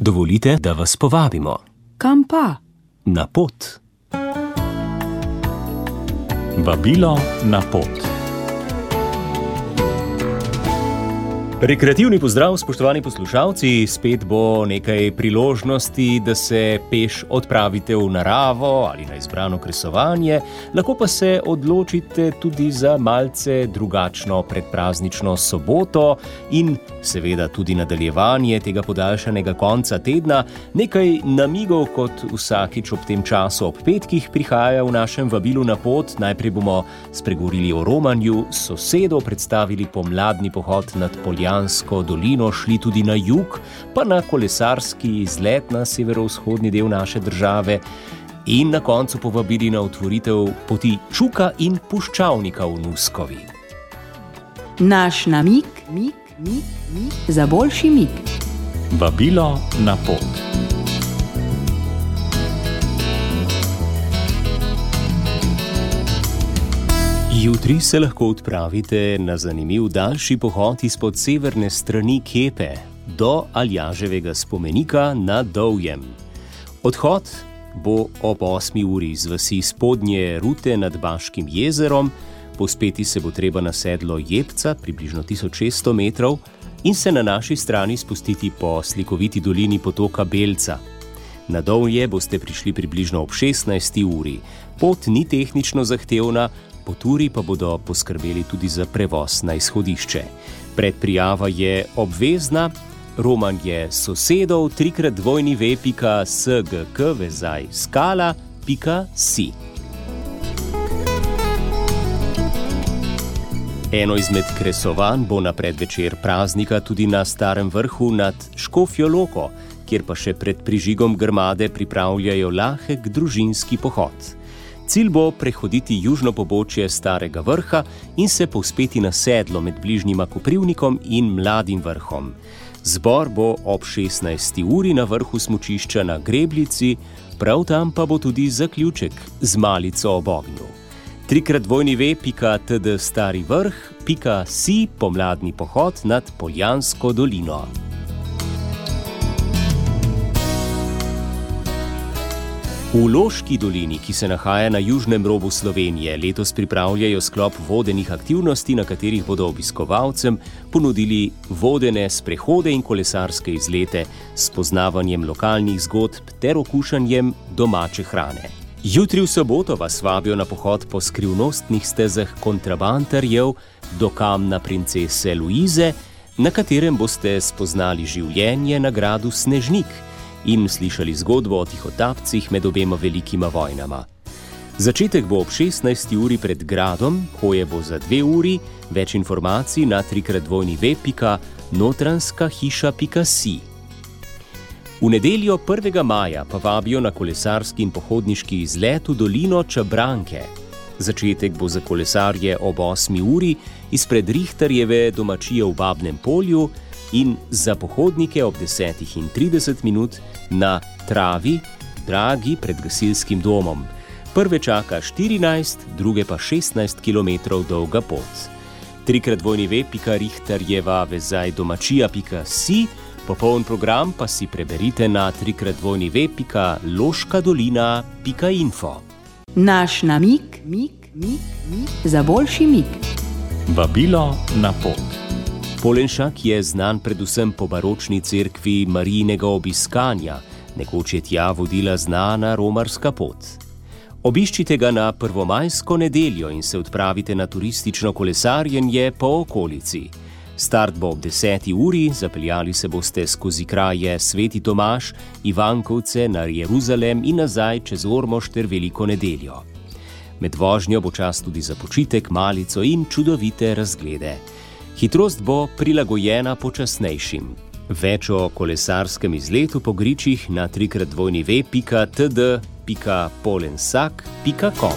Dovolite, da vas povabimo. Kam pa? Na pot. Vabilo na pot. Rekreativni pozdrav, spoštovani poslušalci, spet bo nekaj priložnosti, da se peš odpravite v naravo ali na izbrano kresovanje, lahko pa se odločite tudi za malce drugačno predpraznično soboto in seveda tudi nadaljevanje tega podaljšanega konca tedna. Nekaj namigov, kot vsakič ob tem času ob petkih, prihaja v našem vabilu na pot. Najprej bomo spregovorili o romanju, sosedo, predstavili pomladni pohod nad Poljansko dolino, šli tudi na jug, pa na kolesarski izlet na severovzhodni del naše države in na koncu povabili na otvoritev poti Čuka in Puščavnika v Nuskovi. Naš namig za boljši mig. Vabilo na pot. Jutri se lahko odpravite na zanimiv daljši pohod izpod severne strani Kepe do Aljaževega spomenika na Dovjem. Odhod bo ob 8. uri z vasi Spodnje Rute nad Baškim jezerom, povzpeti se bo treba na sedlo Jebca, približno 1600 metrov, in se na naši strani spustiti po slikoviti dolini potoka Belca. Na Dovje boste prišli približno ob 16. uri. Pot ni tehnično zahtevna, po turi pa bodo poskrbeli tudi za prevoz na izhodišče. Predprijava je obvezna, romanje sosedov www.sgk-skala.si. Eno izmed kresovanj bo na predvečer praznika tudi na Starem vrhu nad Škofjo Loko, kjer pa še pred prižigom grmade pripravljajo lahek družinski pohod. Cilj bo prehoditi južno pobočje Starega vrha in se povzpeti na sedlo med bližnjima Koprivnikom in Mladim vrhom. Zbor bo ob 16. uri na vrhu smučišča na Grebljici, prav tam pa bo tudi zaključek z malico ob ognju. www.tdstarivrh.si pomladni pohod nad Poljansko dolino. V Loški dolini, ki se nahaja na južnem robu Slovenije, letos pripravljajo sklop vodenih aktivnosti, na katerih bodo obiskovalcem ponudili vodene sprehode in kolesarske izlete s poznavanjem lokalnih zgodb ter okušanjem domače hrane. Jutri v soboto vas vabijo na pohod po skrivnostnih stezah kontrabantarjev do kamna princese Luize, na katerem boste spoznali življenje na gradu Snežnik in slišali zgodbo o tihotapcih med obema velikima vojnama. Začetek bo ob 16. uri pred gradom, hoje bo za 2 uri, več informacij na www.notranskahiša.si. V nedeljo 1. maja pa vabijo na kolesarski in pohodniški izlet v dolino Čabranke. Začetek bo za kolesarje ob 8. uri izpred Rihterjeve domačije v Babnem Polju in za pohodnike ob 10:30 na Travi, Dragi pred gasilskim domom. Prve čaka 14, druge pa 16 km dolga pot. www.richterjeva-vezaj-domačija.si, popoln program pa si preberite na www.loškadolina.info. Naš namig za boljši mig. Vabilo na pot. Polenšak je znan predvsem po baročni cerkvi Marijinega obiskanja, nekoč je tja vodila znana romarska pot. Obiščite ga na prvomajsko nedeljo in se odpravite na turistično kolesarjenje po okolici. Start bo ob 10. uri, zapeljali se boste skozi kraje Sveti Tomaž, Ivankovce, na Jeruzalem in nazaj čez Ormož ter Veliko nedeljo. Med vožnjo bo čas tudi za počitek, malico in čudovite razglede. Hitrost bo prilagojena počasnejšim. Več o kolesarskem izletu po gričih na www.td.polensak.com.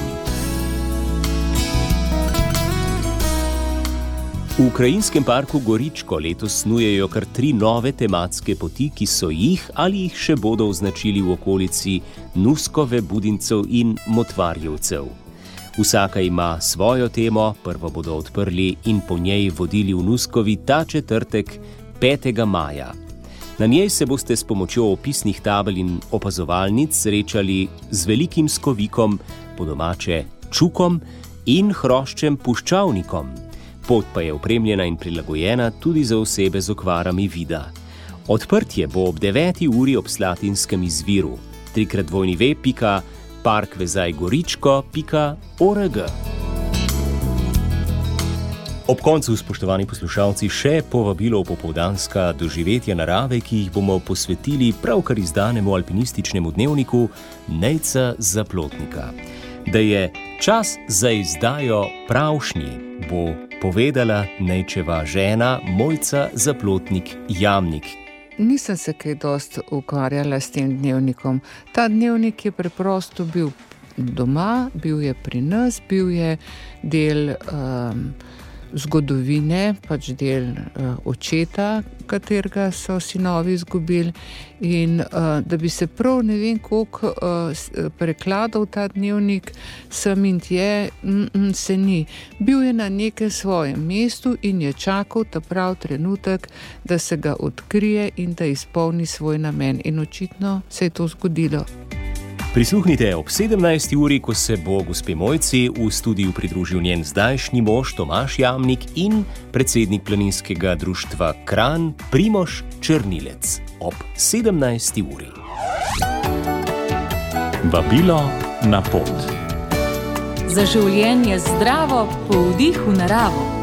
V Krajinskem parku Goričko letos snujejo kar 3 nove tematske poti, ki so jih ali jih še bodo označili v okolici Nuskove, Budincev in Motvarjevcev. Vsaka ima svojo temo, prvo bodo odprli in po njej vodili v Nuskovi ta četrtek 5. maja. Na njej se boste s pomočjo opisnih tabel in opazovalnic srečali z velikim skovikom, po domače čukom in hroščem puščavnikom. Pot pa je opremljena in prilagojena tudi za osebe z okvarami vida. Odprtje bo ob 9. uri ob Slatinskem izviru. www.parkvezajgoričko.org. Ob koncu, spoštovani poslušalci, še povabilo v popoldanska doživetja narave, ki jih bomo posvetili pravkar izdanemu alpinističnemu dnevniku Nejca Zaplotnika. Da je čas za izdajo pravšnji, bo povedala Nejčeva žena Mojca Zaplotnik Jamnik. Nisem se kaj dosti ukvarjala s tem dnevnikom. Ta dnevnik je preprosto bil doma, bil je pri nas, bil je del zgodovine, pač del očeta, katerega so sinovi izgubili, in da bi se prav ne vem koliko prekladal ta dnevnik sem in tje, se ni. Bil je na nekem svojem mestu in je čakal ta prav trenutek, da se ga odkrije in da izpolni svoj namen, in očitno se je to zgodilo. Prisluhnite ob 17. uri, ko se bo gospe Mojci v studiu pridružil njen zdajšnji mož Tomaž Jamnik in predsednik planinskega društva Kranj Primož Črnilec ob 17. uri. Vabilo na pot. Za življenje zdravo po vdihu naravo.